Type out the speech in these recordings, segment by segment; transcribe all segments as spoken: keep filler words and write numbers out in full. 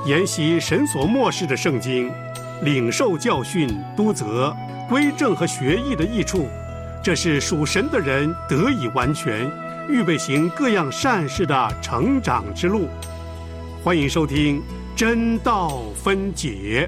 研习神所默示的圣经，领受教训、督责、归正和学艺的益处，这是属神的人得以完全，预备行各样善事的成长之路。欢迎收听真道分解。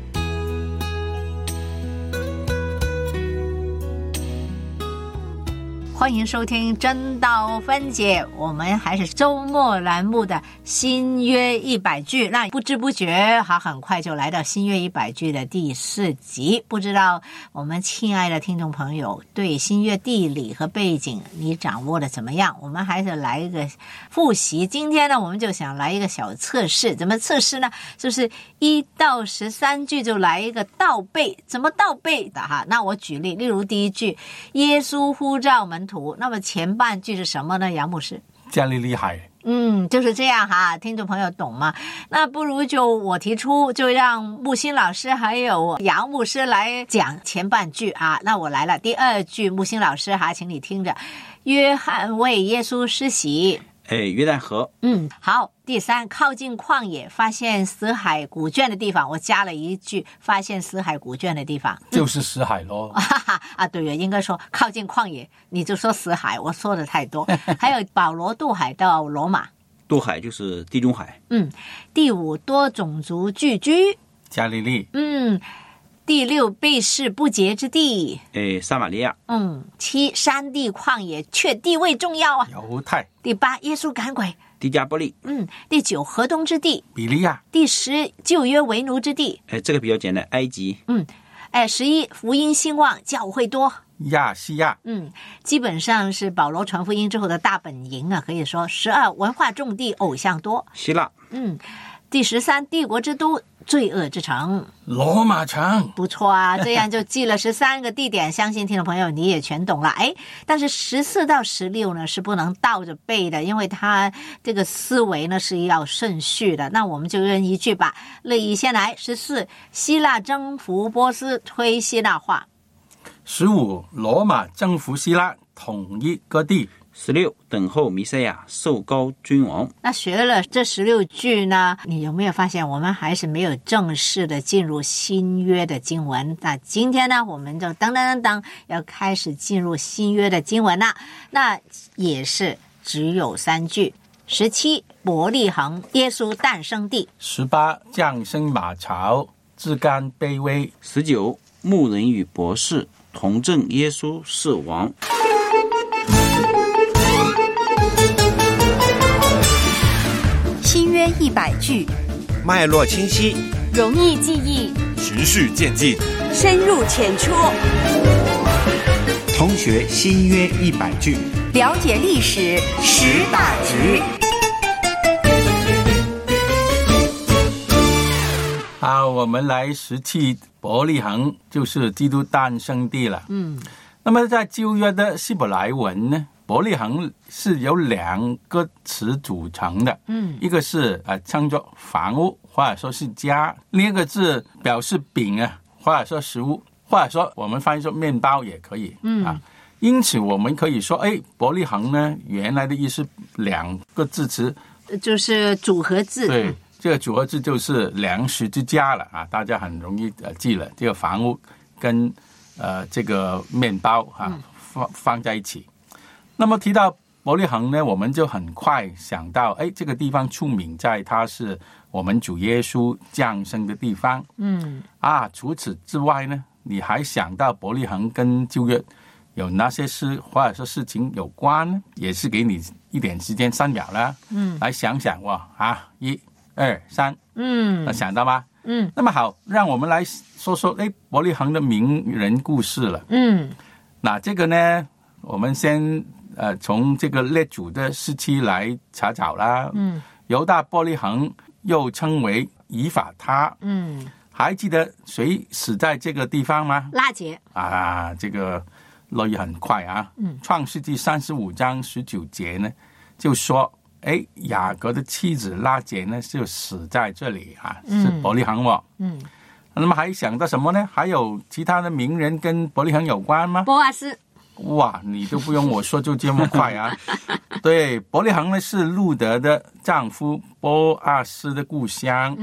欢迎收听真道分解，我们还是周末栏目的新约一百句，那不知不觉好很快就来到新约一百句的第四集。不知道我们亲爱的听众朋友对新约地理和背景你掌握的怎么样？我们还是来一个复习。今天呢，我们就想来一个小测试。怎么测试呢？就是一到十三句就来一个倒背。怎么倒背的哈？那我举例，例如第一句，耶稣呼召门徒，那么前半句是什么呢？杨牧师， 加利利海。 嗯，就是这样哈，听众朋友懂吗？那不如就我提出，就让木星老师还有杨牧师来讲前半句啊。那我来了，第二句，木星老师哈，请你听着。约翰为耶稣施洗。 哎，约旦河。嗯， 好。第三，靠近旷野，发现死海古卷的地方，我加了一句，发现死海古卷的地方， 就是死海咯。 啊，对了，应该说靠近旷野，你就说死海，我说的太多。还有保罗渡海到罗马， 渡海就是地中海。 嗯，第五，多种族聚居， 加利利。 嗯。第六，被世不洁之地， 诶，撒玛利亚。 嗯，七，山地旷野却地位重要啊， 犹太。 第八，耶稣赶鬼， 迪加波利。 嗯，第九，河东之地， 比利亚。 第十，旧约为奴之地， 诶，这个比较简单，埃及。 嗯，哎，十一，福音兴旺，教会多， 亚细亚。 嗯，基本上是保罗传福音之后的大本营啊，可以说。十二，文化重地，偶像多， 希腊。 嗯，第十三，帝国之都，罪恶之城， 罗马城。 不错啊，这样就记了十三个地点，相信听众朋友你也全懂了。哎，但是十四到十六呢是不能倒着背的，因为它这个思维呢是要顺序的。那我们就认一句吧。乐意先来。十四，希腊征服波斯，推希腊化。 十五，罗马征服希腊，统一各地。 十六，等候弥赛亚，受膏君王。 那学了这十六句呢，你有没有发现我们还是没有正式的进入新约的经文？那今天呢，我们就噔噔噔噔要开始进入新约的经文了。那也是只有三句。十七，伯利恒，耶稣诞生地。 十八，降生马槽，自甘卑微。 十九，牧人与博士同证耶稣是王。 新约一百句， 脉络清晰， 容易记忆， 循序渐进， 深入浅出。 通学新约一百句， 了解历史十大局。 好，我们来拾起伯利恒，就是基督诞生地了。 嗯， 那么在旧约的希伯来文呢，伯利恒是由两个词组成的， 嗯， 一个是呃称作房屋或者说是家，另一个字表示饼啊，或者说食物，或者说我们翻译说面包也可以， 嗯啊，因此我们可以说，哎，伯利恒呢原来的意思两个字词， 就是组合字， 对，这个组合字就是粮食之家了啊，大家很容易呃记了，这个房屋跟呃这个面包啊、嗯、放放在一起。那么提到伯利恒呢，我们就很快想到，哎，这个地方出名在它是我们主耶稣降生的地方。 嗯， 啊，除此之外呢，你还想到伯利恒跟旧约有哪些事或者说事情有关呢？也是给你一点时间，三秒啦， 嗯， 来想想哇啊，一、二、三， 嗯， 那想到吗？ 嗯， 那么好，让我们来说说哎伯利恒的名人故事了。 嗯， 那这个呢，我们先。呃，从这个列祖的时期来查找啦。 嗯， 犹大伯利恒又称为以法他。 嗯， 还记得谁死在这个地方吗？ 拉结啊，这个落也很快啊。 嗯， 创世纪三十五章十九节呢，就说，哎，雅各的妻子拉结呢就死在这里啊，是伯利恒哦。 嗯， 那么还想到什么呢？还有其他的名人跟伯利恒有关吗？ 波阿斯。 哇，你都不用我说就这么快啊！对，伯利恒呢是路德的丈夫波阿斯的故乡。 嗯，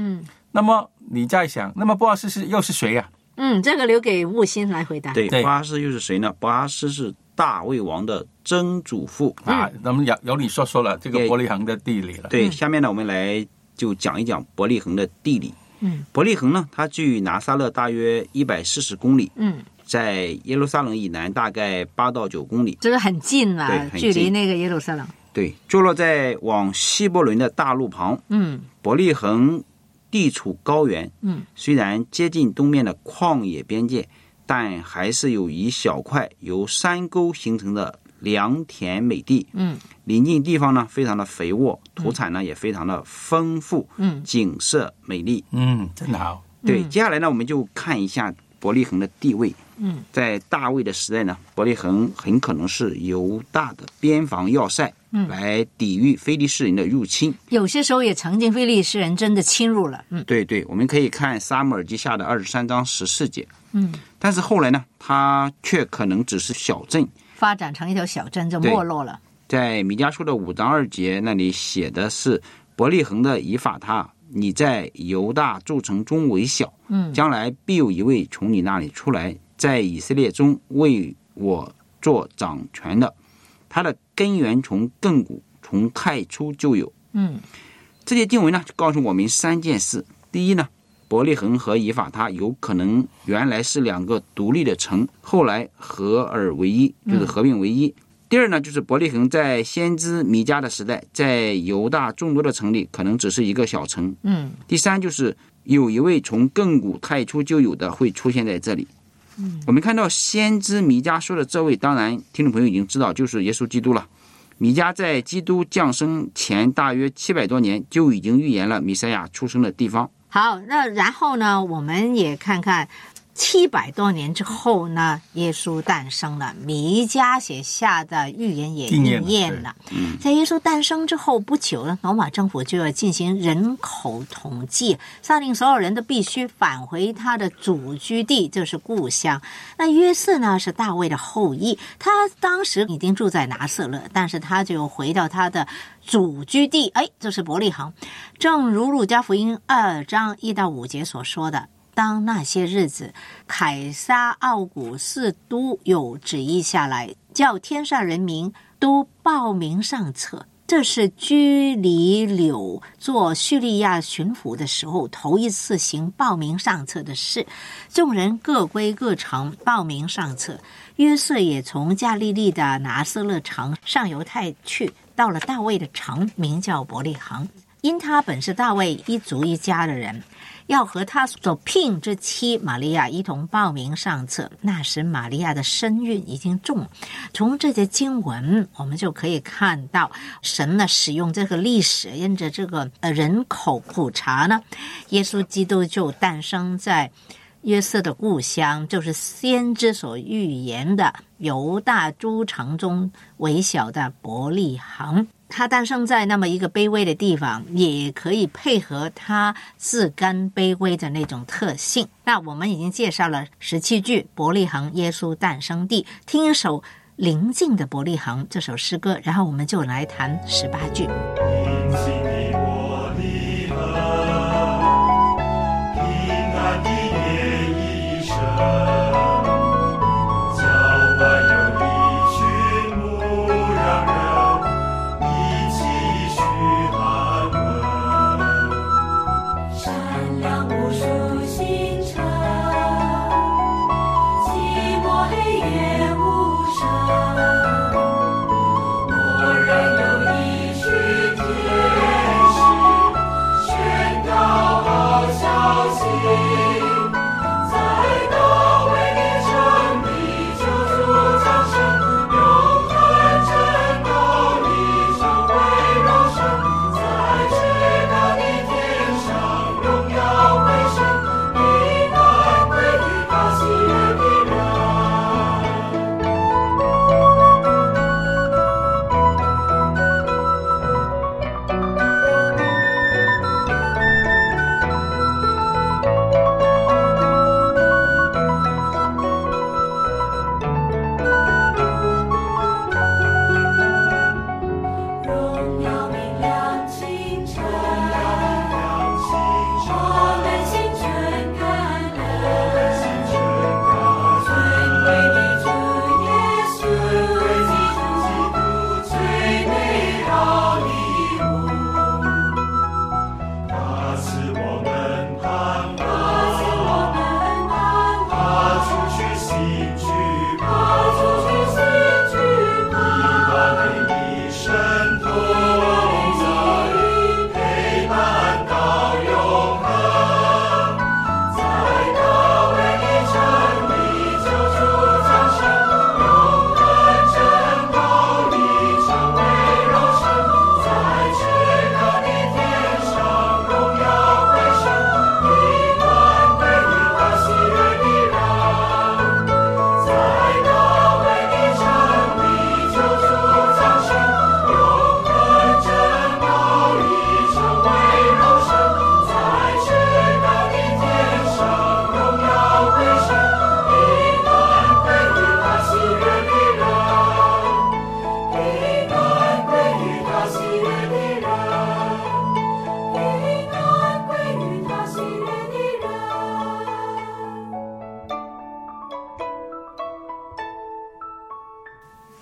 那么你在想，那么波阿斯是又是谁呀、啊？ 嗯，这个留给悟心来回答。 对， 对波阿斯又是谁呢？波阿斯是大卫王的曾祖父啊。那么由由你说说了这个伯利恒的地理了。 对，下面呢我们来就讲一讲伯利恒的地理。 嗯， 伯利恒呢，它距拿撒勒大约一百四十公里。 嗯， 在耶路撒冷以南大概八到九公里， 这个很近了， 对，很近距离那个耶路撒冷。 对，坐落在往希伯伦的大路旁。 嗯， 伯利恒地处高原。 嗯， 虽然接近东面的旷野边界，但还是有一小块由山沟形成的良田美地。 嗯， 临近地方呢非常的肥沃，土产呢也非常的丰富。 嗯， 景色美丽。 嗯，真好。 对， 嗯接下来呢我们就看一下伯利恒的地位。 嗯， 在大卫的时代呢，伯利恒很可能是犹大的边防要塞， 嗯， 来抵御非利士人的入侵。 有些时候也曾经非利士人真的侵入了。嗯， 对对，我们可以看撒母耳记下的二十三章十四节。 嗯， 但是后来呢，它却可能只是小镇， 发展成一条小镇就没落了。 在弥迦书的五章二节那里写的是伯利恒的以法他，你在犹大诸城中为小， 嗯， 将来必有一位从你那里出来，在以色列中为我做掌权的，他的根源从亘古，从太初就有。 嗯， 这些经文呢，就告诉我们三件事。第一呢，伯利恒和以法他有可能原来是两个独立的城，后来合而为一，就是合并为一。嗯，第二呢，就是伯利恒在先知弥迦的时代，在犹大众多的城里可能只是一个小城。 嗯， 第三就是有一位从亘古太初就有的会出现在这里。嗯，我们看到先知弥迦说的这位，当然听众朋友已经知道就是耶稣基督了。弥迦在基督降生前大约七百多年就已经预言了弥赛亚出生的地方。 好，那然后呢，我们也看看七百多年之后呢，耶稣诞生了，弥迦写下的预言也应验了。在耶稣诞生之后不久呢，罗马政府就要进行人口统计，下令所有人都必须返回他的祖居地，就是故乡。那约瑟呢是大卫的后裔，他当时已经住在拿撒勒，但是他就回到他的祖居地，哎，就是伯利恒。正如路加福音二章一到五节所说的，当那些日子，凯撒奥古斯都有旨意下来，叫天下人民都报名上册。这是居里柳做叙利亚巡抚的时候头一次行报名上册的事，众人各归各城报名上册。约瑟也从加利利的拿撒勒城上犹太去，到了大卫的城，名叫伯利恒，因他本是大卫一族一家的人，要和他所聘之妻玛利亚一同报名上册。那时玛利亚的身孕已经重。从这些经文我们就可以看到神呢使用这个历史，因着这个人口普查呢，耶稣基督就诞生在约瑟的故乡，就是先知所预言的犹大诸城中微小的伯利恒。他诞生在那么一个卑微的地方，也可以配合他自甘卑微的那种特性。那我们已经介绍了十七句伯利恒耶稣诞生地，听一首临近的伯利恒这首诗歌，然后我们就来谈十八句。 我仍有一曲天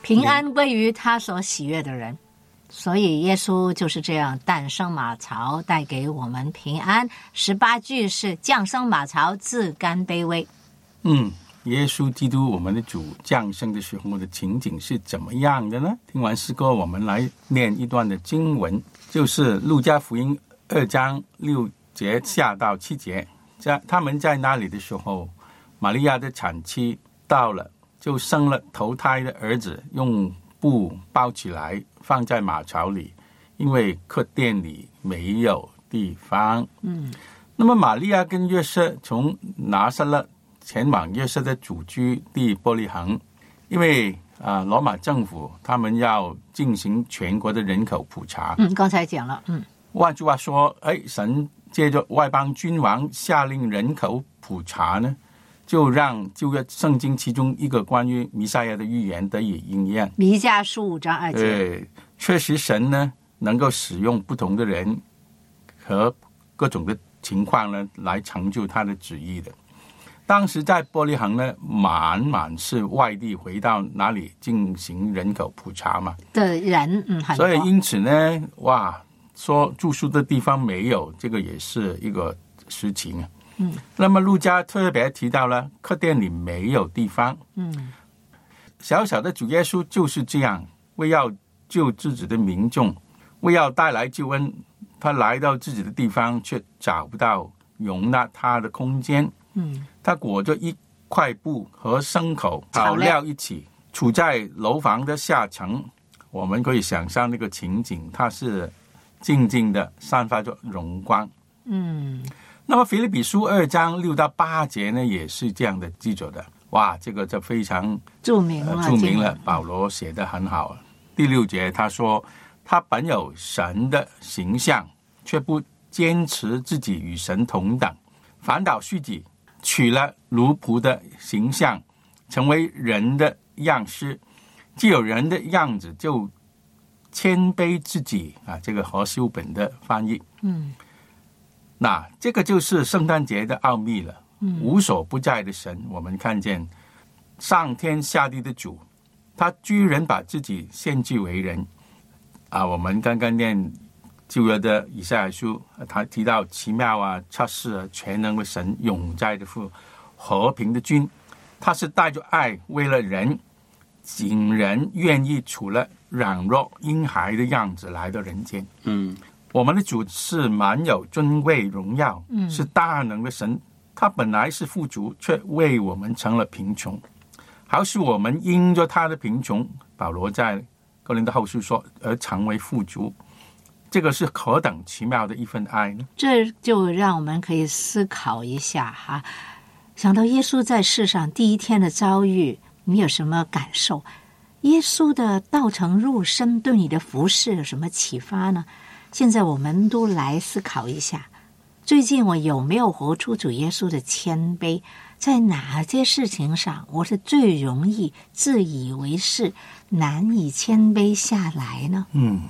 平安归于他所喜悦的人。所以耶稣就是这样诞生马槽，带给我们平安。十八句是降生马槽，自甘卑微。 嗯，耶稣基督我们的主降生的时候的情景是怎么样的呢？听完诗歌，我们来念一段的经文，就是路加福音二章六节下到七节。在他们在那里的时候，玛利亚的产期到了，就生了头胎的儿子，用布包起来放在马槽里，因为客店里没有地方。嗯，那么玛利亚跟约瑟从拿撒勒前往约瑟的祖居地伯利恒，因为啊、呃，罗马政府他们要进行全国的人口普查。 嗯，刚才讲了。嗯， 换句话说，哎，神借着外邦君王下令人口普查呢，就让旧约圣经其中一个关于弥赛亚的预言得以应验。 弥迦书五章二节。 对，确实神呢能够使用不同的人和各种的情况呢来成就他的旨意的。当时在伯利恒呢，满满是外地回到哪里进行人口普查嘛的人，嗯，很多。 所以因此呢，哇，说住宿的地方没有，这个也是一个实情啊。嗯，那么路加特别提到了客店里没有地方。嗯，小小的主耶稣就是这样，为要救自己的民众，为要带来救恩，他来到自己的地方，却找不到容纳他的空间。嗯，他裹着一块布和牲口草料一起，处在楼房的下层。我们可以想象那个情景，它是静静的散发着荣光。嗯，那么腓立比书二章六到八节呢，也是这样的记着的。哇，这个就非常著名了， 呃、著名了。保罗写得很好。第六节他说，他本有神的形象，却不坚持自己与神同等，反倒虚己，取了奴仆的形象，成为人的样式。既有人的样子，就谦卑自己啊。这个何修本的翻译。嗯，那这个就是圣诞节的奥秘了。嗯，无所不在的神，我们看见上天下地的主，他居然把自己献祭为人啊。我们刚刚念旧约的以赛亚书，他提到奇妙啊、测试啊、全能的神、永在的父、和平的君，他是带着爱为了人，竟然愿意除了软弱婴孩的样子来到人间。嗯，我们的主是满有尊贵荣耀，嗯，是大能的神，他本来是富足，却为我们成了贫穷，好使我们因着他的贫穷，保罗在哥林多后书说，而成为富足。这个是何等奇妙的一份爱呢？ 这就让我们可以思考一下哈。想到耶稣在世上第一天的遭遇，你有什么感受？耶稣的道成肉身对你的服事有什么启发呢？现在我们都来思考一下，最近我有没有活出主耶稣的谦卑？在哪些事情上我是最容易自以为是，难以谦卑下来呢？ 嗯。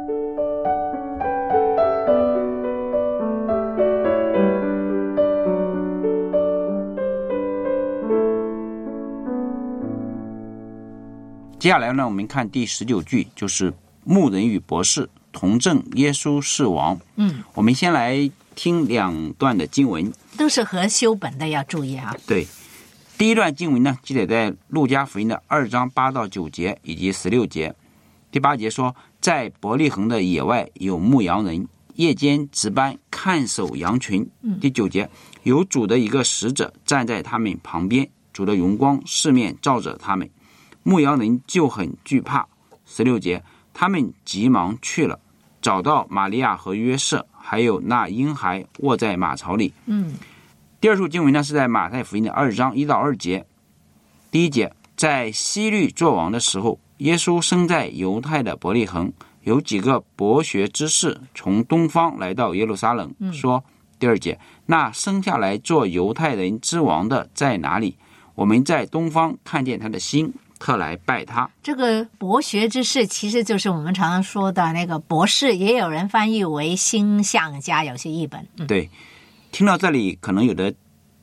接下来呢，我们看第十九句，就是牧人与博士同证耶稣是王。嗯，我们先来听两段的经文， 都是合修本的，要注意啊。 对，第一段经文呢，记载在路加福音的二章八到九节以及十六节。第八节说，在伯利恒的野外有牧羊人，夜间值班看守羊群。嗯，第九节，有主的一个使者站在他们旁边，主的荣光四面照着他们。牧羊人就很惧怕。十六节，他们急忙去了，找到玛利亚和约瑟，还有那婴孩卧在马槽里。嗯，第二处经文呢是在马太福音的二章一到二节。第一节，在希律作王的时候，耶稣生在犹太的伯利恒，有几个博学之士从东方来到耶路撒冷，说，第二节，那生下来做犹太人之王的在哪里？我们在东方看见他的星，特来拜他。 这个博学之士其实就是我们常常说的那个博士，也有人翻译为星象家，有些译本。嗯、 对，听到这里可能有的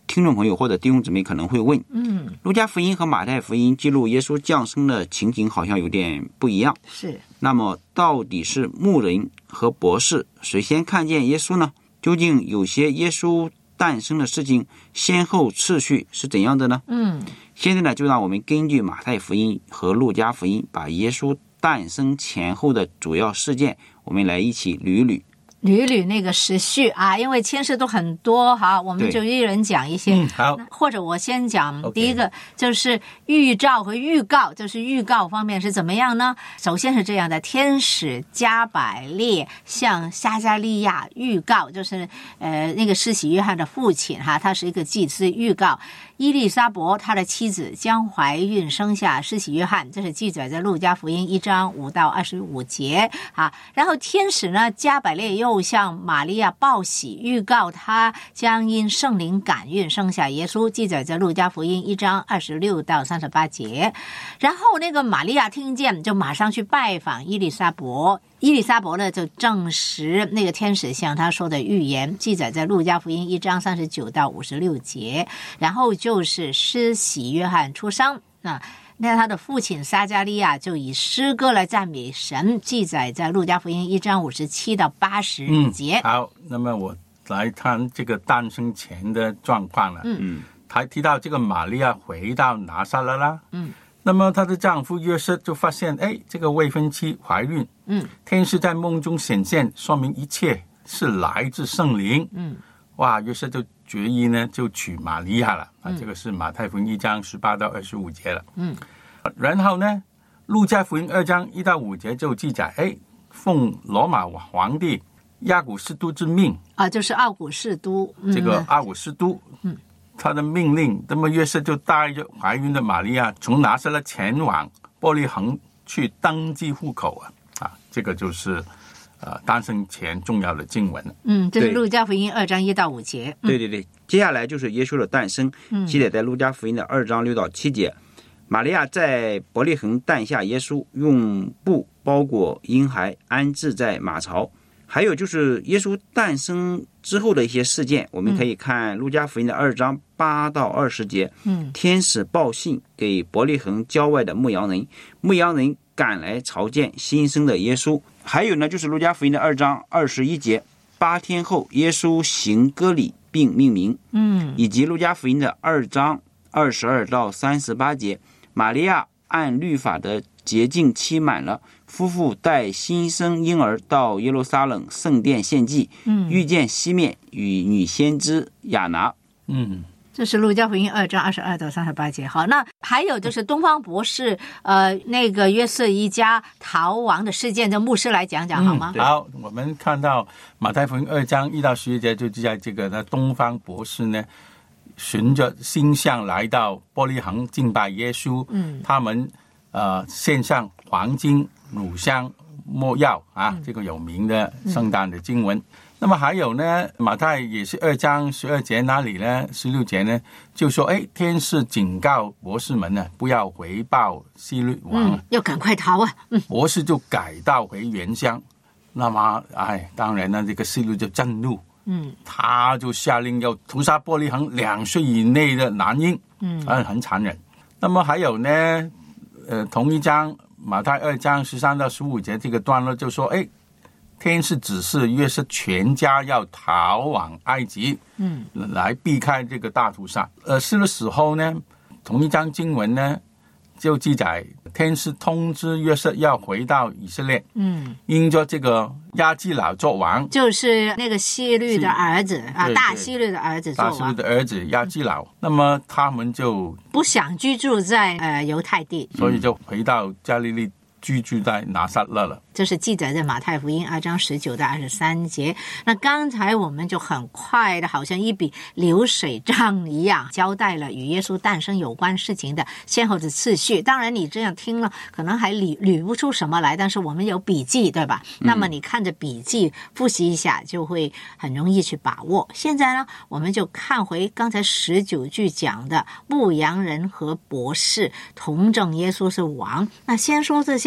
听众朋友或者弟兄姊妹可能会问， 嗯， 路加福音和马太福音记录耶稣降生的情景好像有点不一样。 是。 那么到底是牧人和博士谁先看见耶稣呢？究竟有些耶稣诞生的事情先后次序是怎样的呢？ 嗯， 现在呢，就让我们根据马太福音和路加福音，把耶稣诞生前后的主要事件，我们来一起捋一捋。 捋一捋那个时序啊，因为牵涉都很多哈，我们就一人讲一些。 嗯，好， 或者我先讲 Okay. 第一个，就是预兆和预告，就是预告方面是怎么样呢？首先是这样的，天使加百列向撒迦利亚预告，就是呃那个施洗约翰的父亲哈，他是一个祭司，预告伊丽莎伯他的妻子将怀孕生下施洗约翰，这是记载在路加福音一章五到二十五节啊。然后天使呢加百列又向玛利亚报喜，预告他将因圣灵感孕生下耶稣，记载在路加福音一章二十六到三十八节。然后那个玛利亚听见，就马上去拜访伊丽莎伯，伊丽莎伯呢就证实那个天使向他说的预言，记载在路加福音一章三十九到五十六节。然后就是施洗约翰出生，那那他的父亲撒迦利亚就以诗歌来赞美神，记载在路加福音一章五十七到八十节。 嗯，好，那么我来看这个诞生前的状况了。 嗯， 还提到这个玛利亚回到拿撒勒啦。 嗯， 那么她的丈夫约瑟就发现，哎，这个未婚妻怀孕。 嗯， 天使在梦中显现，说明一切是来自圣灵。 嗯， 哇，约瑟就决意呢就娶玛利亚了啊，这个是马太福音一章十八到二十五节了。 嗯， 然后呢，路加福音二章一到五节就记载，哎，奉罗马皇帝亚古士都之命啊，就是奥古士都，嗯、 这个阿古士都， 嗯， 他的命令，那么约瑟就带着怀孕的玛利亚从拿撒勒前往伯利恒去登记户口啊，啊，这个就是呃诞生前重要的经文。 嗯，这是路加福音二章一到五节。 对对对，接下来就是耶稣的诞生，记载在路加福音的二章六到七节。玛利亚在伯利恒诞下耶稣，用布包裹婴孩，安置在马槽。还有就是耶稣诞生之后的一些事件，我们可以看路加福音的二章八到二十节。 嗯， 天使报信给伯利恒郊外的牧羊人，牧羊人赶来朝见新生的耶稣。还有呢，就是路加福音的二章二十一节，八天后耶稣行割礼并命名。 嗯， 以及路加福音的二章二十二到三十八节，玛利亚按律法的洁净期满了，夫妇带新生婴儿到耶路撒冷圣殿献祭， 嗯， 遇见西面与女先知亚拿。 嗯， 这是路加福音二章二十二到三十八节。好，那还有就是东方博士，呃，那个约瑟一家逃亡的事件，这牧师来讲讲好吗？ 嗯、好，我们看到马太福音二章一到十一节就记载这个呢，东方博士呢，循着星象来到伯利恒敬拜耶稣。 嗯， 他们呃献上黄金、乳香、没药啊， 嗯、 这个有名的圣诞的经文。嗯、那么还有呢，马太也是二章十二节那里呢，十六节呢，就说，哎，天使警告博士们呢，不要回报希律王， 嗯，要赶快逃啊！嗯， 博士就改道回原乡。那么，哎，当然呢，这个希律就震怒。 嗯， 他就下令要屠杀伯利恒两岁以内的男婴， 嗯， 啊，很残忍。那么还有呢，呃，同一章马太二章十三到十五节这个段落就说，哎，天使指示约瑟全家要逃往埃及， 嗯， 来避开这个大屠杀。呃，是的时候呢，同一章经文呢就记载，天使通知约瑟要回到以色列， 嗯， 因着这个亚基老做王， 就是那个希律的儿子啊， 对对大希律的儿子做大希律王， 的儿子亚基老。那么他们就不想居住在呃犹太地， 所以就回到加利利居住在拿撒勒了。 这是记载在马太福音二章十九到二十三节。那刚才我们就很快的，好像一笔流水账一样，交代了与耶稣诞生有关事情的先后的次序。当然，你这样听了，可能还捋捋不出什么来，但是我们有笔记，对吧？嗯、那么你看着笔记复习一下，就会很容易去把握。现在呢，我们就看回刚才十九句讲的牧羊人和博士同证耶稣是王。那先说这些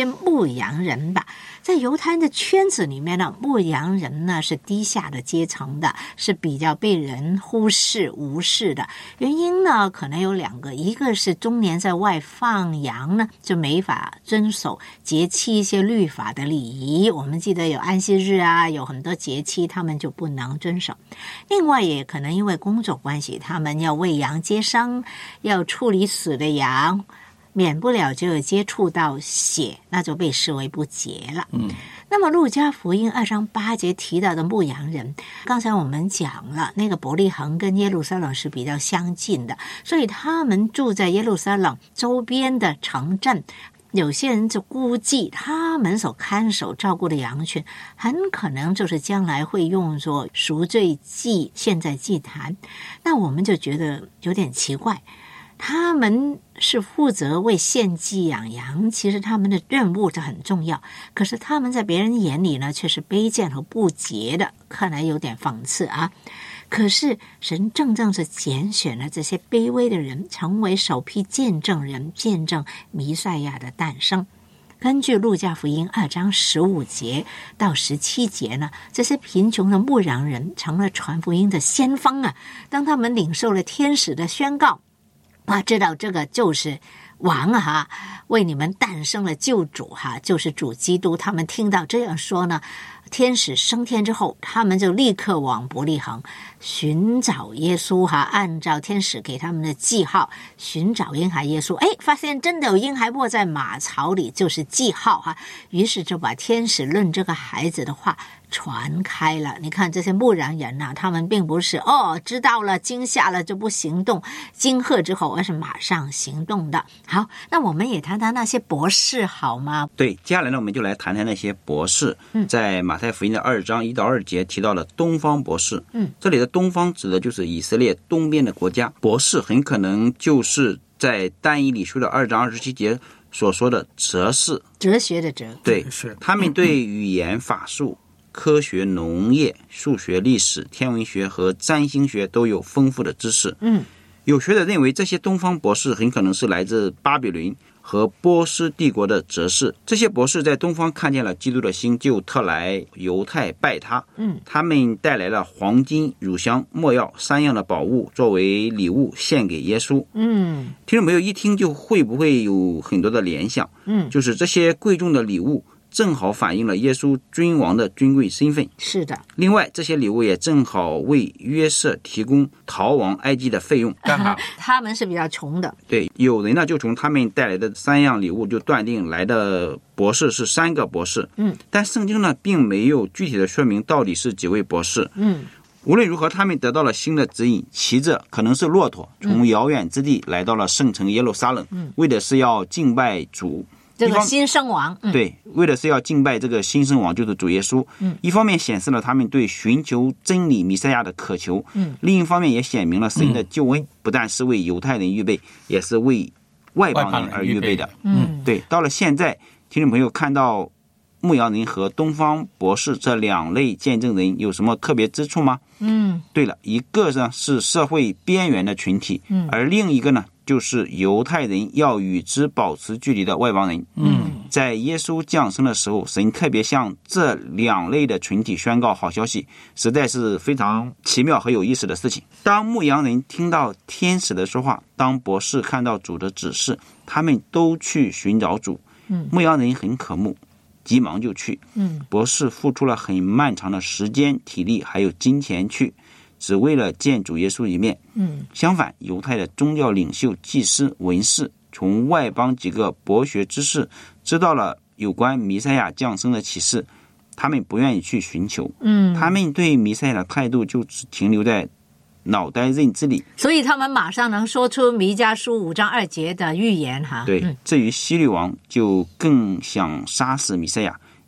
牧羊人吧。在犹太人的圈子里面呢，牧羊人呢是低下的阶层的，是比较被人忽视无视的。原因呢可能有两个，一个是中年在外放羊呢就没法遵守节期一些律法的礼仪，我们记得有安息日啊，有很多节期他们就不能遵守。另外也可能因为工作关系，他们要喂羊接生，要处理死的羊，免不了就有接触到血，那就被视为不洁了。嗯，那么路加福音二章八节提到的牧羊人，刚才我们讲了，那个伯利恒跟耶路撒冷是比较相近的，所以他们住在耶路撒冷周边的城镇。有些人就估计他们所看守照顾的羊群很可能就是将来会用作赎罪祭献在祭坛，那我们就觉得有点奇怪，他们是负责为献祭养羊，其实他们的任务是很重要，可是他们在别人眼里呢却是卑贱和不洁的，看来有点讽刺啊。可是神正正是拣选了这些卑微的人成为首批见证人，见证弥赛亚的诞生。根据路加福音二章十五节到十七节呢，这些贫穷的牧羊人成了传福音的先锋啊。当他们领受了天使的宣告，啊，知道这个就是王啊哈，为你们诞生了救主哈，就是主基督。他们听到这样说呢，天使升天之后，他们就立刻往伯利恒寻找耶稣哈，按照天使给他们的记号寻找婴孩耶稣。哎，发现真的有婴孩卧在马槽里，就是记号哈。于是就把天使论这个孩子的话传开了。你看这些牧羊人啊，他们并不是哦知道了惊吓了就不行动，惊吓之后而是马上行动的。好，那我们也谈谈那些博士好吗？ 对，接下来呢我们就来谈谈那些博士。嗯，在马太福音的二章一到二节提到了东方博士。嗯，这里的东方指的就是以色列东边的国家，博士很可能就是在但以理书的二章二十七节所说的哲士， 哲学的哲。 对， 是他们对语言法术、科学、农业、数学、历史、天文学和占星学都有丰富的知识。嗯，有学者认为这些东方博士很可能是来自巴比伦和波斯帝国的哲士。这些博士在东方看见了基督的新，就特来犹太拜他。嗯，他们带来了黄金、乳香、没药三样的宝物作为礼物献给耶稣。嗯，听众朋友一听就会不会有很多的联想？嗯，就是这些贵重的礼物正好反映了耶稣君王的尊贵身份。 是的， 另外这些礼物也正好为约瑟提供逃亡埃及的费用。 刚好他们是比较穷的。 对，有人呢就从他们带来的三样礼物就断定来的博士是三个博士。嗯，但圣经呢并没有具体的说明到底是几位博士。嗯，无论如何他们得到了新的指引，骑着可能是骆驼从遥远之地来到了圣城耶路撒冷。嗯，为的是要敬拜主， 这个新生王。嗯， 对，为的是要敬拜这个新生王，就是主耶稣。嗯，一方面显示了他们对寻求真理弥赛亚的渴求。嗯，另一方面也显明了神的救恩不但是为犹太人预备，也是为外邦人而预备的。嗯，对，到了现在听众朋友看到牧羊人和东方博士这两类见证人有什么特别之处吗？嗯，对了，一个呢是社会边缘的群体，嗯，而另一个呢就是犹太人要与之保持距离的外邦人。嗯，在耶稣降生的时候，神特别向这两类的群体宣告好消息，实在是非常奇妙和有意思的事情。当牧羊人听到天使的说话，当博士看到主的指示，他们都去寻找主。嗯，牧羊人很渴慕，急忙就去。嗯，博士付出了很漫长的时间、体力还有金钱去，只为了见主耶稣一面。嗯，相反，犹太的宗教领袖、祭司、文士从外邦几个博学之士知道了有关弥赛亚降生的启示，他们不愿意去寻求。嗯，他们对弥赛亚的态度就只停留在脑袋认知里， 所以他们马上能说出弥迦书五章二节的预言哈。 对，至于希律王就更想杀死弥赛亚，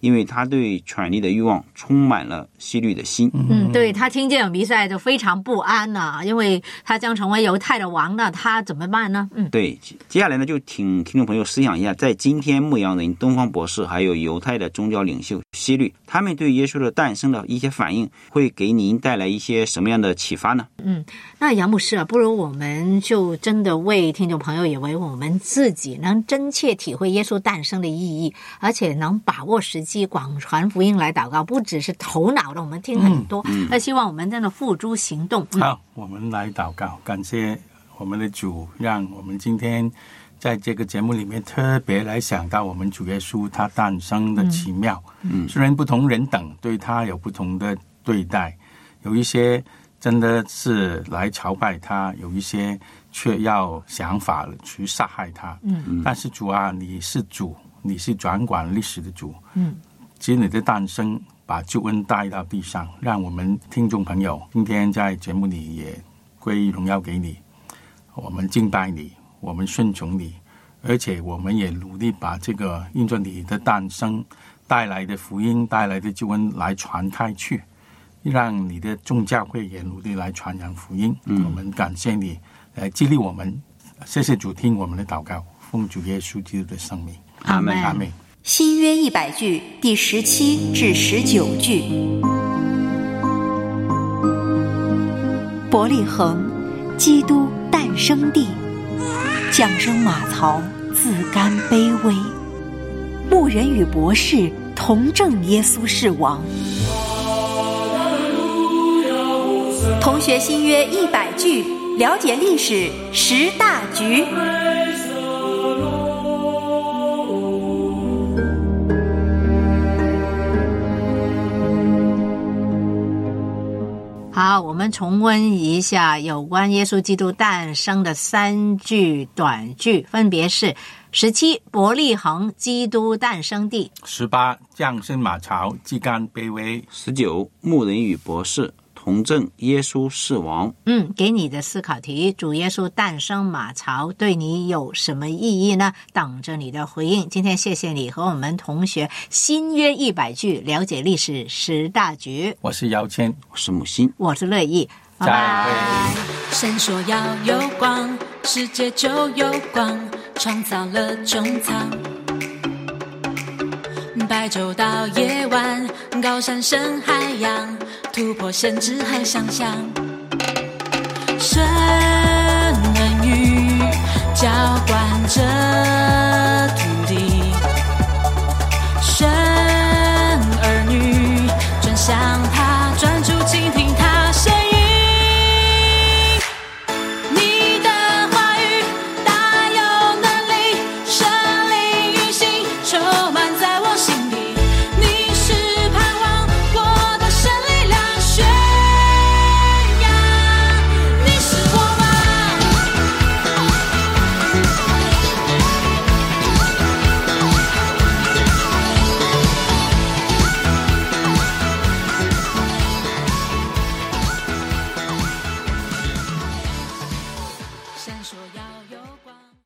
因为他对权力的欲望充满了希律的心。 嗯，对，他听见弥赛就非常不安呢、啊，因为他将成为犹太的王呢，他怎么办呢？嗯， 对，接下来呢，就请听众朋友思想一下，在今天牧羊人、东方博士还有犹太的宗教领袖希律，他们对耶稣的诞生的一些反应，会给您带来一些什么样的启发呢？ 嗯，那杨牧师啊，不如我们就真的为听众朋友，也为我们自己，能真切体会耶稣诞生的意义，而且能把握时机，广传福音来祷告，不只是头脑的我们听很多，那、嗯、希望我们真的付诸行动。嗯、 好，我们来祷告，感谢我们的主，让我们今天在这个节目里面特别来想到我们主耶稣他诞生的奇妙。嗯，虽然不同人等对他有不同的对待，有一些真的是来朝拜他，有一些却要想法去杀害他。嗯，但是主啊，你是主，你是掌管历史的主。嗯，其实你的诞生把救恩带到地上，让我们听众朋友今天在节目里也归荣耀给你，我们敬拜你，我们顺从你，而且我们也努力把这个因着你的诞生带来的福音带来的救恩来传开去，让你的众教会也努力来传扬福音。嗯，我们感谢你来激励我们，谢谢主听我们的祷告，奉主耶稣基督的圣名， 阿们阿们。 新约一百句第十七至十九句。伯利恒，基督诞生地，降生马槽，自甘卑微。牧人与博士同证耶稣是王。同学新约一百句，了解历史十大局。 好，我们重温一下有关耶稣基督诞生的三句短句，分别是十七伯利恒，基督诞生地； 十八降生马槽，自甘卑微； 十九牧人与博士同证耶稣是王。 嗯，给你的思考题：主耶稣诞生马槽对你有什么意义呢？等着你的回应。今天谢谢你和我们同学新约一百句，了解历史十大局。 我是姚谦， 我是木心， 我是乐意。拜拜。 神说要有光，世界就有光，创造了中藏。白昼到夜晚，高山深海洋，突破限制和想象。神恩雨浇灌着